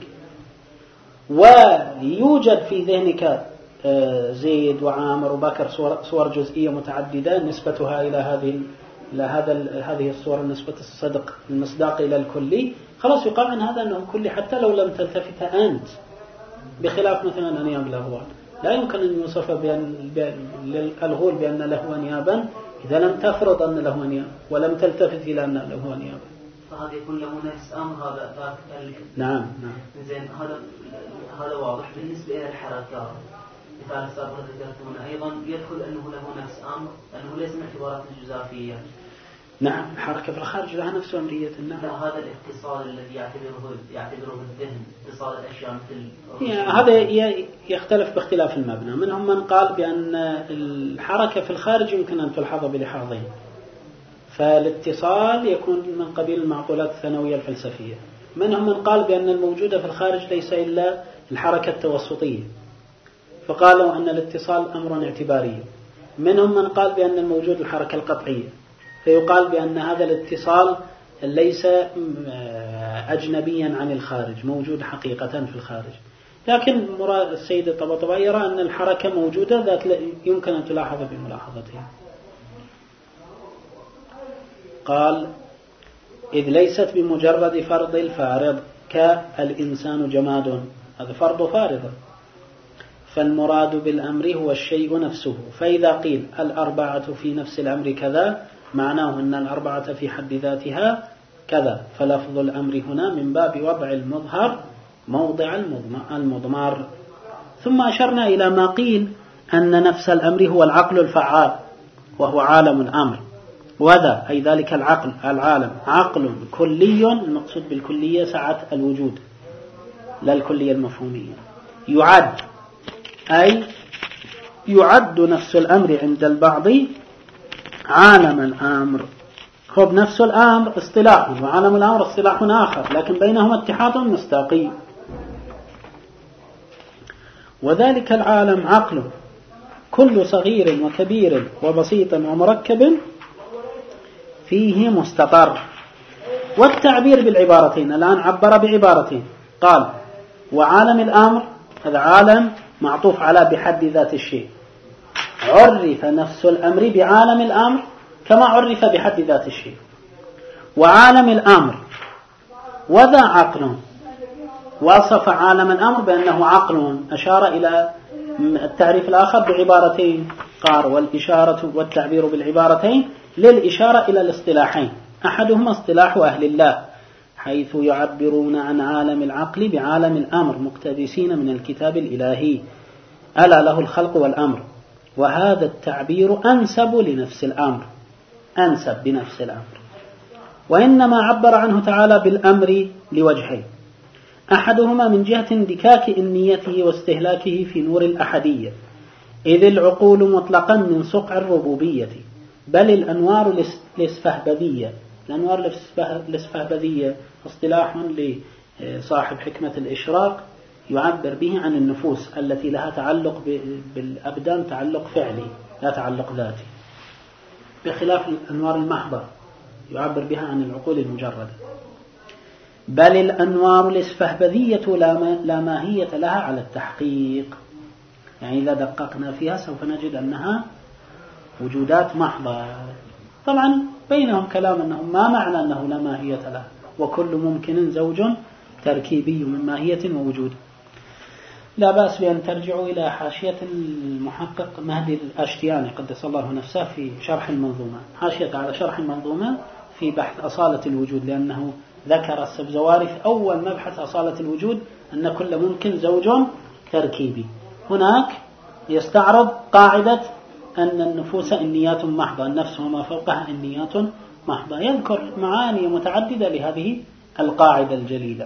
ويوجد في ذهنك زيد وعامر وبكر صور جزئية متعددة نسبتها إلى هذه الصور نسبة الصدق المصداق إلى الكلي، خلاص يقال عن هذا أنه كلي حتى لو لم تلتفت أنت. بخلاف مثلا أنياب الأغوال لا يمكن أن يوصف للغول بأن له أنيابا إذا لم تفرض أن له أنياب ولم تلتفت إلى أن له أنيابا. فهذا يكون له نفس أمر هذا. نعم. زين، هذا واضح. بالنسبة إلى الحركات مثال السابق ذكرتونه أيضا يدخل أنه له نفس أمر، أنه ليس من اعتبارات الجزافية. نعم، الحركة في الخارج لها نفس أمرية. نعم. هذا الاتصال الذي يعتبره الذهن اتصال الأشياء مثل هذا يختلف باختلاف المبنى. منهم من قال بأن الحركة في الخارج يمكن أن تلحظ بلحاظين، فالاتصال يكون من قبيل المعقولات الثانوية الفلسفية. منهم من قال بأن الموجودة في الخارج ليس إلا الحركة التوسطية، فقالوا أن الاتصال أمر اعتباري. منهم من قال بأن الموجود الحركة القطعية، فيقال بأن هذا الاتصال ليس أجنبيا عن الخارج، موجود حقيقة في الخارج. لكن السيد الطباطبائي يرى أن الحركة موجودة ذات يمكن أن تلاحظ بملاحظتها. قال إذ ليست بمجرد فرض الفارض كالإنسان جماد، هذا فرض فارض، فالمراد بالأمر هو الشيء نفسه. فإذا قيل الأربعة في نفس الأمر كذا معناه أن الأربعة في حد ذاتها كذا، فلفظ الأمر هنا من باب وضع المظهر موضع المضمار. ثم أشرنا إلى ما قيل أن نفس الأمر هو العقل الفعال وهو عالم الأمر، وذا أي ذلك العالم عقل كلي، المقصود بالكلية سعة الوجود لا الكلية المفهومية. يعد نفس الأمر عند البعض عالم الأمر. خب نفس الأمر اصطلاح وعالم الأمر اصطلاح آخر، لكن بينهما اتحاد مستقيم. وذلك العالم عقل كل صغير وكبير وبسيط ومركب فيه مستقر. والتعبير بالعبارتين، الآن عبر بعبارتين، قال وعالم الأمر هذا عالم معطوف على بحد ذات الشيء، عرف نفس الأمر بعالم الأمر كما عرف بحد ذات الشيء. وعالم الأمر وذا عقل، وصف عالم الأمر بأنه عقل، أشار إلى التعريف الآخر بعبارتين، قال والإشارة والتعبير بالعبارتين للإشارة إلى الاصطلاحين، أحدهما اصطلاح أهل الله حيث يعبرون عن عالم العقل بعالم الأمر مقتبسين من الكتاب الإلهي ألا له الخلق والأمر، وهذا التعبير أنسب لنفس الأمر، أنسب بنفس الأمر. وإنما عبر عنه تعالى بالأمر لوجهين، أحدهما من جهة اندكاك إنيته واستهلاكه في نور الأحدية، إذ العقول مطلقا من صقع الربوبية، بل الأنوار الإسفهبذية. الأنوار الإسفهبذية اصطلاح لصاحب حكمة الإشراق يعبر به عن النفوس التي لها تعلق بالأبدان تعلق فعلي لا تعلق ذاتي، بخلاف الأنوار المحضة يعبر بها عن العقول المجردة. بل الأنوار الإسفهبذية لا ماهية لها على التحقيق، يعني إذا دققنا فيها سوف نجد أنها وجودات محضة. طبعا بينهم كلام أنهم ما معنى أنه لا ماهية لها، وكل ممكن زوج تركيبي من ماهية ووجود. لا بأس بأن ترجعوا إلى حاشية المحقق مهدي الأشتياني قدس الله نفسه في شرح المنظومة، حاشية على شرح المنظومة في بحث أصالة الوجود، لأنه ذكر السبزواري في أول مبحث أصالة الوجود أن كل ممكن زوج تركيبي. هناك يستعرض قاعدة أن النفوس إنيات محضة، النفس وما فوقها إنيات محضة، يذكر معاني متعددة لهذه القاعدة الجليلة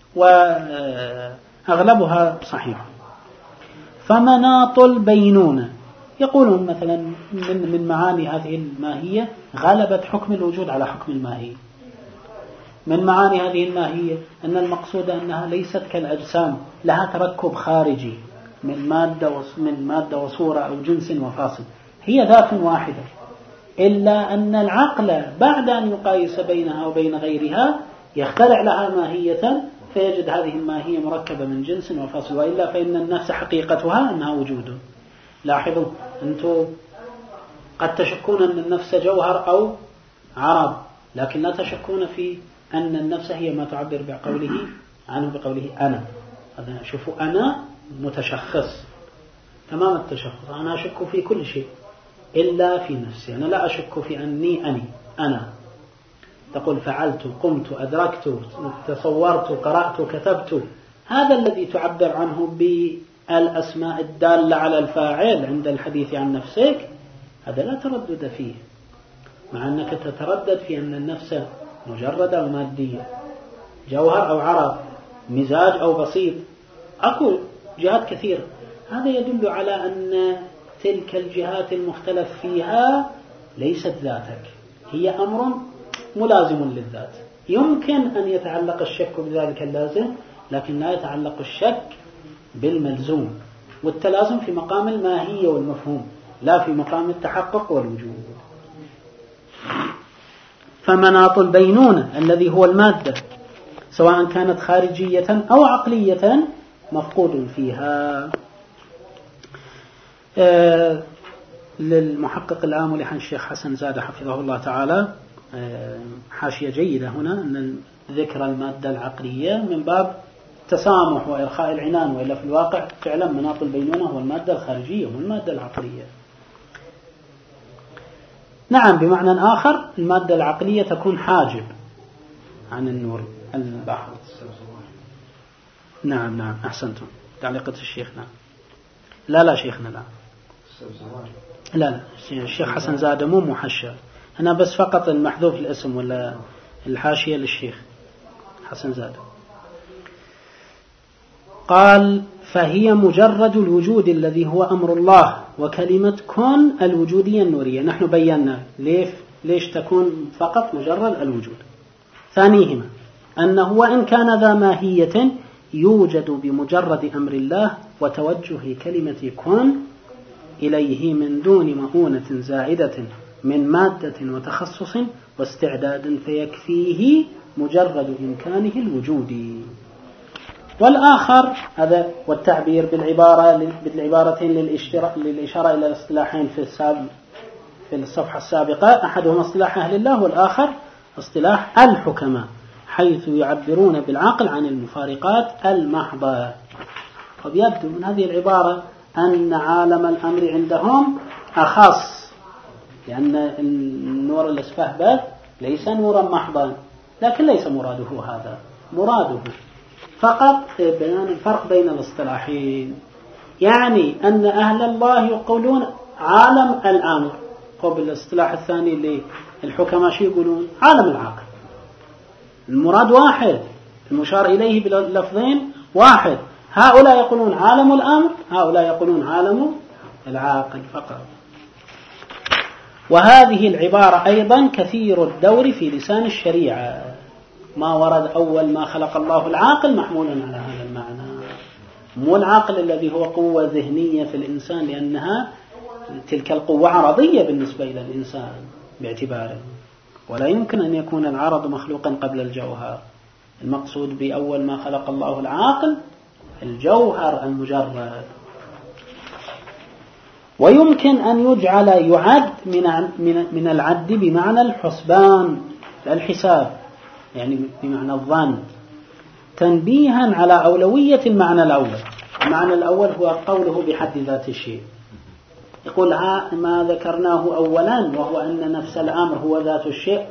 وأغلبها صحيح. فمناط البينونة يقولون مثلا من معاني هذه الماهية غلبت حكم الوجود على حكم الماهية. من معاني هذه الماهية أن المقصود أنها ليست كالأجسام لها تركب خارجي من مادة وصورة أو جنس وفاصل، هي ذات واحدة، إلا أن العقل بعد أن يقايس بينها وبين غيرها يخترع لها ماهية فيجد هذه الماهية مركبة من جنس وفاصل، وإلا فإن النفس حقيقتها أنها وجود. لاحظوا أنتم قد تشكون أن النفس جوهر أو عرض، لكن لا تشكون في أن النفس هي ما تعبر عنه بقوله أنا. هذا شوفوا أنا متشخص تمام التشخص، أنا أشك في كل شيء إلا في نفسي، أنا لا أشك في أني أنا. تقول فعلت، قمت، أدركت، تصورت، قرأت، كتبت، هذا الذي تعبر عنه بالأسماء الدالة على الفاعل عند الحديث عن نفسك، هذا لا تردد فيه، مع أنك تتردد في أن النفس مجردة ومادية، جوهر أو عرض، مزاج أو بسيط، أقول جهات كثيرة. هذا يدل على أن تلك الجهات المختلف فيها ليست ذاتك، هي أمر ملازم للذات. يمكن أن يتعلق الشك بذلك اللازم، لكن لا يتعلق الشك بالملزوم، والتلازم في مقام الماهية والمفهوم لا في مقام التحقق والوجود. فمناط البينونة الذي هو المادة سواء كانت خارجية أو عقلية مفقود فيها. للمحقق العام عن الشيخ حسن زادة حفظه الله تعالى حاشية جيدة هنا، أن ذكر المادة العقلية من باب تسامح وإرخاء العنان، وإلا في الواقع فعلا مناط البينونة هو المادة الخارجية والمادة العقلية. نعم، بمعنى آخر المادة العقلية تكون حاجب عن النور البحر. نعم أحسنتم، تعليقة الشيخ. نعم لا شيخنا لا الشيخ حسن زادة مو محشى هنا، بس فقط المحذوف الاسم ولا الحاشية للشيخ حسن زادة. قال فهي مجرد الوجود الذي هو أمر الله، وكلمة كن الوجودية النورية. نحن بينا ليش تكون فقط مجرد الوجود. ثانيهما أنه وإن كان ذا ماهية يوجد بمجرد أمر الله وتوجه كلمة كن إليه من دون مؤونة زائدة من مادة وتخصص واستعداد، فيكفيه مجرد إمكانه الوجودي. والآخر هذا والتعبير بالعبارتين للإشارة إلى الاصطلاحين في الصفحة السابقة، أحدهما اصطلاح أهل الله والآخر اصطلاح الحكماء، حيث يعبرون بالعقل عن المفارقات المحضة. وبيبدو من هذه العبارة أن عالم الأمر عندهم أخص، لأن النور الأسفهبة ليس نورا محضا، لكن ليس مراده هذا، مراده فقط بيان الفرق بين الاصطلاحين. يعني أن أهل الله يقولون عالم الأمر، قبل الاصطلاح الثاني للحكماء شو يقولون؟ عالم العقل. المراد واحد، المشار إليه باللفظين واحد. هؤلاء يقولون عالم الأمر، هؤلاء يقولون عالم العاقل فقط. وهذه العبارة أيضا كثير الدور في لسان الشريعة، ما ورد أول ما خلق الله العاقل محمول على هذا المعنى، مو العاقل الذي هو قوة ذهنية في الإنسان، لأنها تلك القوة عرضية بالنسبة إلى الإنسان باعتباره، ولا يمكن أن يكون العرض مخلوقا قبل الجوهر. المقصود بأول ما خلق الله العاقل الجوهر المجرد. ويمكن أن يعد من العد بمعنى الحسبان، الحساب، يعني بمعنى الظن، تنبيها على أولوية المعنى الأول. المعنى الأول هو قوله بحد ذات الشيء، يقول ما ذكرناه أولا وهو أن نفس الأمر هو ذات الشيء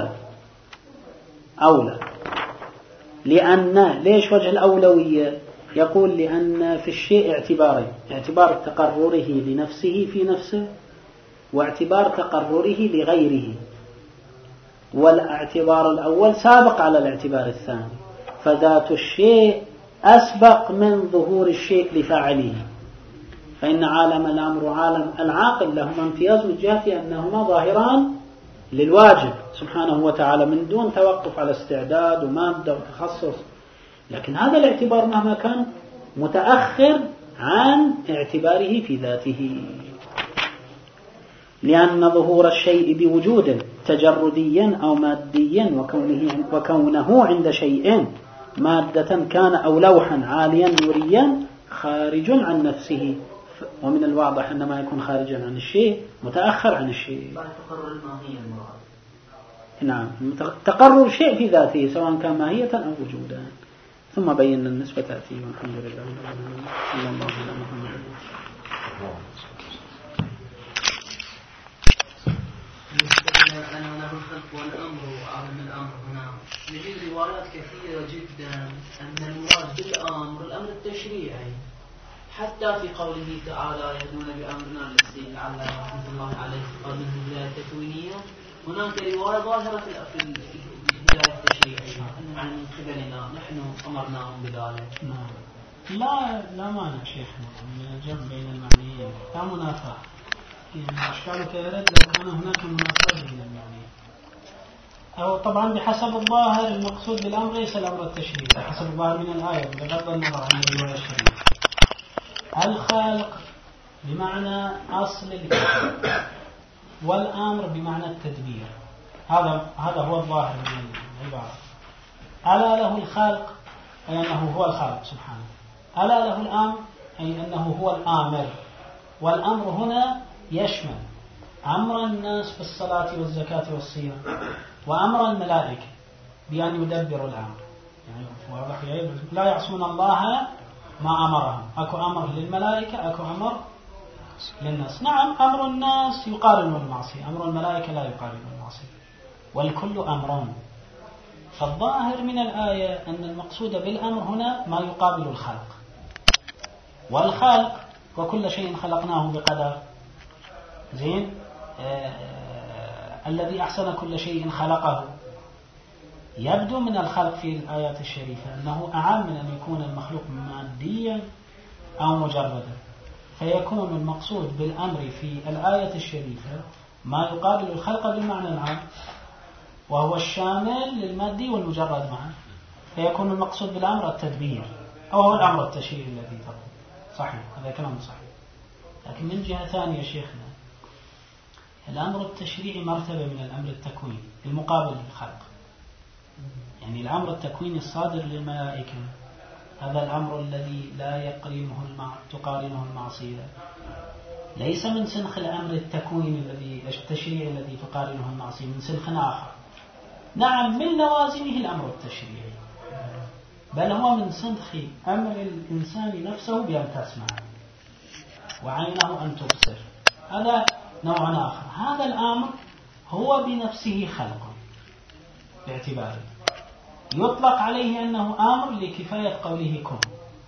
أولى. لأن ليش وجه الأولوية؟ يقول لأن في الشيء اعتبارين: اعتبار تقرره لنفسه في نفسه، واعتبار تقرره لغيره، والاعتبار الأول سابق على الاعتبار الثاني، فذات الشيء أسبق من ظهور الشيء لفاعله. فإن عالم الأمر وعالم العاقل لهما امتياز من جهة أنهما ظاهران للواجب سبحانه وتعالى من دون توقف على استعداد ومادة وتخصص، لكن هذا الاعتبار مهما كان متأخر عن اعتباره في ذاته، لأن ظهور الشيء بوجود تجرديا أو ماديا وكونه عند شيء مادة كان أو لوحا عاليا نوريا خارج عن نفسه، ومن الواضح أن ما يكون خارجا عن الشيء متأخر عن الشيء. تقرر الماهية المراد. نعم، تقرر شيء في ذاته سواء كان ماهية أو وجودا. ثم بينا النسبة تأتي، والحمد لله صلى الله عليه وسلم. أنا الخلق والأمر وعالم الأمر هنا نجد روايات كثيرة جدا أن المراد بالأمر الأمر التشريعي، حتى في قوله تعالى يهدون بأمرنا الذي على رحمة الله عليه قال من الهداية التكوينية. هناك رواية ظاهرة في الهداية التشريعية عن قبلنا نحن أمرناهم بذلك. لا مانع شيخنا من الجمع بين المعنيين، لا منافاة. يعني أشكالك يرد لو كان هناك منافاة بين المعنيين، أو طبعا بحسب الظاهر المقصود بالأمر ليس الأمر التشريعي بحسب الظاهر من الآية بغض النظر عن الرواية الشريعة. الخلق بمعنى أصل الكون، والأمر بمعنى التدبير، هذا هو الظاهر من العبارة. ألا له الخلق أي أنه هو الخالق سبحانه، ألا له الأمر أي أنه هو الآمر. والأمر هنا يشمل أمر الناس بالصلاة والزكاة والصيام، وأمر الملائكة بأن يدبروا الأمر. يعني واضح لا يعصون الله ما أمرهم، أكو أمر للملائكة أكو أمر للناس. نعم، أمر الناس يقارن المعصية، أمر الملائكة لا يقارن المعصية، والكل أمرون. فالظاهر من الآية أن المقصود بالأمر هنا ما يقابل الخلق، والخلق وكل شيء خلقناه بقدر. زين، الذي أحسن كل شيء خلقه. يبدو من الخلق في الآيات الشريفة أنه أعم من أن يكون المخلوق ماديا أو مجردا، فيكون المقصود بالأمر في الآية الشريفة ما يقابل الخلق بالمعنى العام، وهو الشامل للمادي والمجرد معا، فيكون المقصود بالأمر التدبير، أو هو الأمر التشريعي الذي تقول. صحيح، هذا كلام صحيح. لكن من جهة ثانية شيخنا، الأمر التشريعي مرتبة من الأمر التكويني المقابل للخلق. يعني الأمر التكويني الصادر للملائكة هذا الأمر الذي لا يقرنه تقارنه المعصية ليس من سنخ الأمر التكويني التشريعي الذي تقارنه المعصية، من سنخ آخر. نعم من لوازمه الأمر التشريعي، بل هو من سنخ أمر الإنسان نفسه بأن تسمع وعينه أن تبصر، هذا نوع آخر. هذا الأمر هو بنفسه خلق باعتباره يطلق عليه أنه أمر لكفاية قوله كن،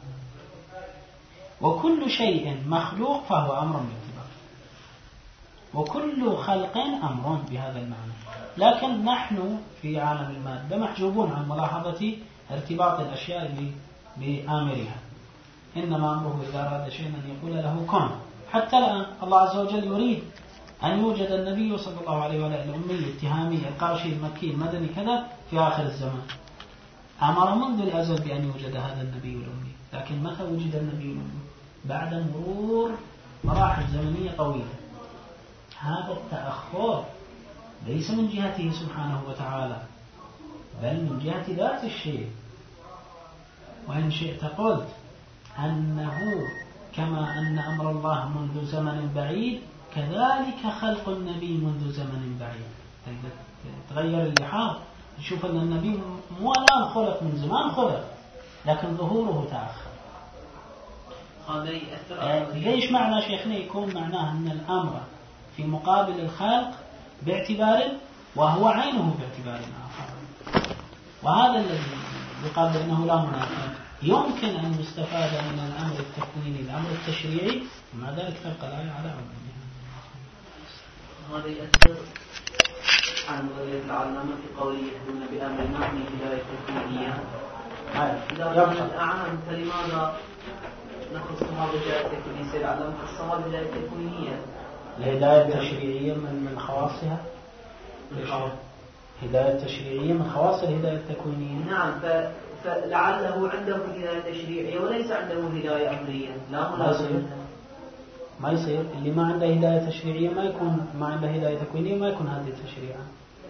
وكل شيء مخلوق فهو أمر باعتباره، وكل خلق أمر بهذا المعنى. لكن نحن في عالم المادة محجوبون عن ملاحظة ارتباط الأشياء بآمرها، إنما أمره إذا أراد شيئا أن يقول له كن. حتى الآن الله عز وجل يريد أن يوجد النبي صلى الله عليه وسلم الأمي التهامي القرشي المكي المدني كذا في آخر الزمان، أمر منذ الأزل بأن يوجد هذا النبي الأمي. لكن متى وجد النبي الأمي؟ بعد مرور مراحل زمنية طويلة. هذا التأخر ليس من جهته سبحانه وتعالى بل من جهة ذات الشيء. وإن شئت قلت أنه كما أن أمر الله منذ زمن بعيد كذلك خلق النبي منذ زمن بعيد. تغير اللحاظ، نشوف أن النبي مو الآن خلق، من زمان خلق، لكن ظهوره تأخر. ليش معنى شيخنا يكون معناه أن الأمر في مقابل الخلق باعتبار وهو عينه باعتبار آخر، وهذا الذي يقال بأنه لا منافاة. يمكن أن يستفاد من الأمر التكويني الأمر التشريعي، ومع ذلك تبقى الآية على عمومها. هذا يأثر عن رؤية العلامة في قوله يهدون بأمرنا من هداية تكوينية. إذا كان الأعلام فلماذا نخصها بهداية تكوينية؟ سيد العلامة خصها بهداية تكوينية. الهداية التشريعية من خواصها، هداية تشريعية من خواص الهداية التكوينية. نعم، فلعله عنده هداية تشريعية وليس عنده هداية أمرية. لا ما يصير اللي ما عنده هداية تشريعية ما عنده هداية تكوينية ما يكون هذه تشريعا.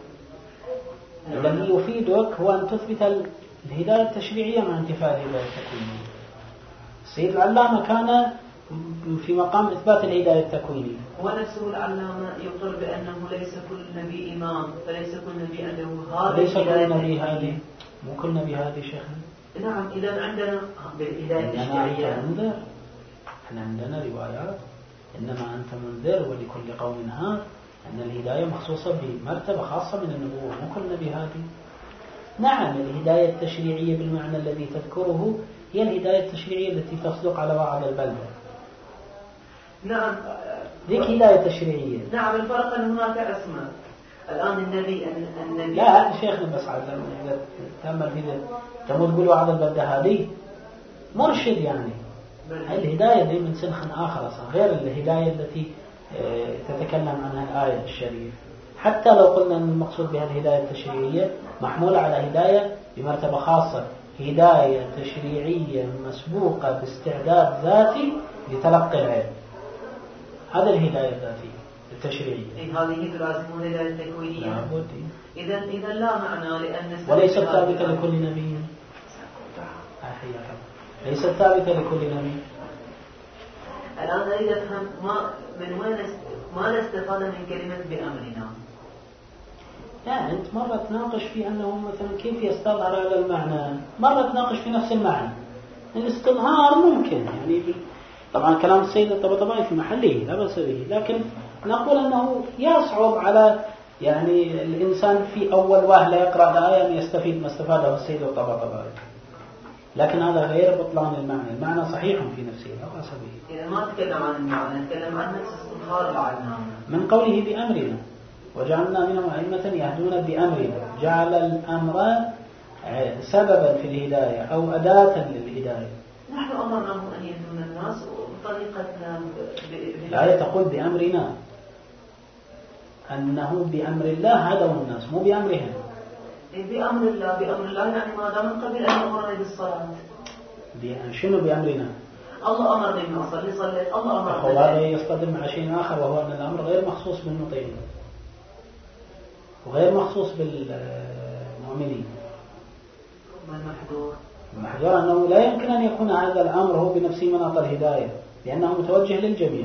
الذي يفيدك هو أن تثبت الهداية التشريعية مع انتفاء الهداية التكوينية. السيد العلامة كان في مقام إثبات الهداية التكوينية. هو نفسه العلامة يقر بأنه ليس كل نبي إمام، فليس كل نبي عنده هذه. ليس كل نبي هذه، مو كل نبي هذه شيخنا. نعم، إذا عندنا بالهداية التشريعية احنا عندنا روايات إنما أنت منذر ولكل قوم هاد، أن الهداية مخصوصة بمرتبة خاصة من النبوة، مو كل نبي هذه. نعم الهداية التشريعية بالمعنى الذي تذكره هي الهداية التشريعية التي تصدق على وعد البلدة. نعم ذيك هداية تشريعية. نعم، الفرق أن هناك أسماء. الآن النبي لا شيخنا بس عاد تأمل في ذلك تمر تقول وعد البلدة هذه مرشد، يعني الهداية دي من سنخ آخر أصلا غير الهداية التي تتكلم عنها الآية الشريف. حتى لو قلنا أن المقصود بها الهداية التشريعية محمولة على هداية بمرتبة خاصة، هداية تشريعية مسبوقة باستعداد ذاتي لتلقي العلم، هذا الهداية الذاتية التشريعية. هذه تلازم الهداية التكوينية. إذا لا معنى لأن وليست ثابتة لكل نبي. ليست ثابتة لكل نبي. الآن أريد أفهم ما نستفاد من كلمة بأمرنا. لا أنت مرة تناقش في أنه مثلا كيف يستظهر هذا المعنى، مرة تناقش في نفس المعنى. الاستظهار ممكن يعني طبعا كلام السيد الطباطبائي في محله لا بأس به، لكن نقول أنه يصعب على يعني الإنسان في أول وهلة يقرأ الآية أن يستفيد ما استفاده السيد الطباطبائي، لكن هذا غير بطلان المعنى. المعنى صحيح في نفسه لا بأس به. إذا ما نتكلم عن المعنى نتكلم عن نفس استظهار العلامة من قوله بأمرنا وجعلنا منهم أئمة يهدون بأمرنا، جعل الأمر سببا في الهداية أو أداة للهداية. نحن أمرناهم أن يهدون الناس بطريقتنا. الآية تقول بأمرنا، أنه بأمر الله هدوا الناس مو بأمرهم. بأمر الله يعني ماذا؟ من قبل أن أمرنا بالصلاة. شنو بأمرنا؟ الله أمرني أن أصلي صليت. الله أمرني. هذا يصطدم مع شيء آخر، وهو أن الأمر غير مخصوص بالمطيعين وغير مخصوص بالمؤمنين. ما المحظور؟ المحذور أنه لا يمكن أن يكون هذا الأمر هو بنفسه مناط الهداية لأنه متوجه للجميع.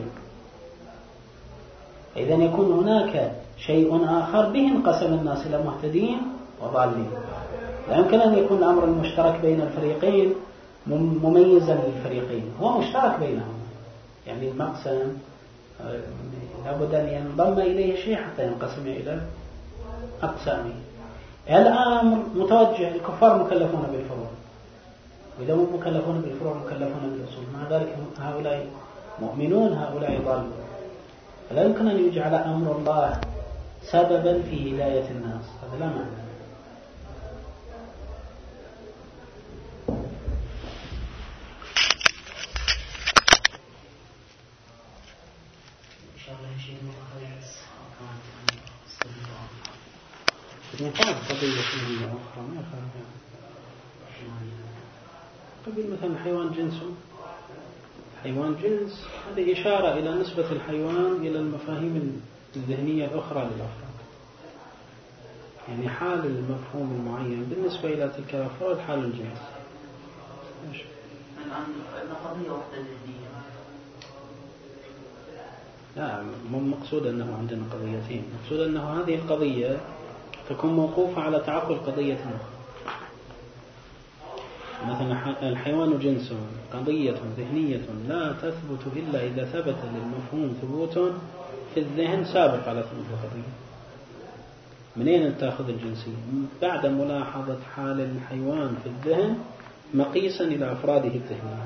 إذن يكون هناك شيء آخر به انقسم الناس إلى مهتدين وضالين. لا يمكن أن يكون الأمر المشترك بين الفريقين مميزا للفريقين، هو مشترك بينهم. يعني المقسم لابد أن ينضم إليه شيء حتى ينقسم إلى أقسامه. الأمر متوجه، الكفار مكلفون بالفروع، وإذا هم مكلفون بالفروع مكلفون بالأصول، مع ذلك هؤلاء مؤمنون هؤلاء ضالون. فلا يمكن أن يجعل أمر الله سببا في هداية الناس، هذا لا معنى. قبل مثلا حيوان جنسه، حيوان جنس، هذه إشارة إلى نسبة الحيوان إلى المفاهيم الذهنية الأخرى للأفراد. يعني حال المفهوم المعين بالنسبة إلى تلك الأفراد حال الجنس. قضية واحدة ذهنية. لا، مو مقصود أنه عندنا قضيتين، مقصود أنه هذه القضية تكون موقوفة على تعقل قضية أخرى. مثلا الحيوان جنسه قضية ذهنية لا تثبت إلا إذا ثبت للمفهوم ثبوت في الذهن سابق على ثبوت القضية. منين تأخذ الجنسية؟ بعد ملاحظة حال الحيوان في الذهن مقيسا إلى أفراده الذهنية.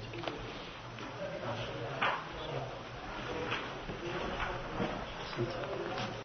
Thank you.